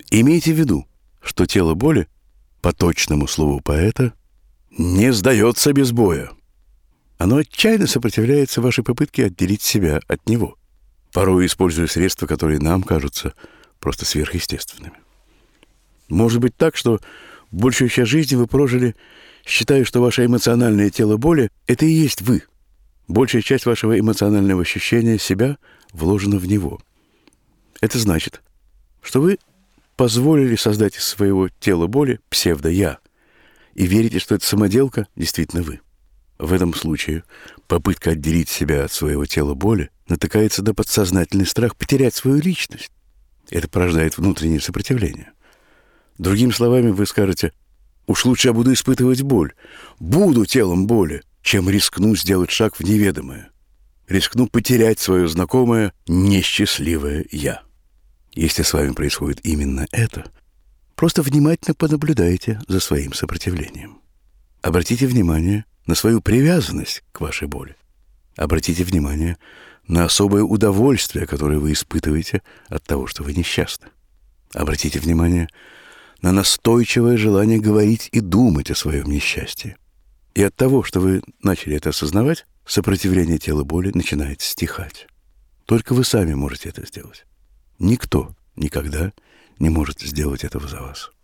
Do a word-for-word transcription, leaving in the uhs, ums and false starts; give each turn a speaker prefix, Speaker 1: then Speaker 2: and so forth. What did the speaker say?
Speaker 1: Имейте в виду, что тело боли, по точному слову поэта, не сдается без боя. Оно отчаянно сопротивляется вашей попытке отделить себя от него, порой используя средства, которые нам кажутся просто сверхъестественными. Может быть так, что большую часть жизни вы прожили, считая, что ваше эмоциональное тело боли — это и есть вы. Большая часть вашего эмоционального ощущения себя вложена в него. Это значит, что вы позволили создать из своего тела боли псевдо-я и верите, что эта самоделка действительно вы. В этом случае попытка отделить себя от своего тела боли натыкается на подсознательный страх потерять свою личность. Это порождает внутреннее сопротивление. Другими словами, вы скажете: «Уж лучше я буду испытывать боль, буду телом боли, чем рискну сделать шаг в неведомое, рискну потерять свое знакомое несчастливое «я». Если с вами происходит именно это, просто внимательно понаблюдайте за своим сопротивлением. Обратите внимание на свою привязанность к вашей боли. Обратите внимание на особое удовольствие, которое вы испытываете от того, что вы несчастны. Обратите внимание на настойчивое желание говорить и думать о своем несчастье. И от того, что вы начали это осознавать, сопротивление тела боли начинает стихать. Только вы сами можете это сделать. Никто никогда не может сделать этого за вас.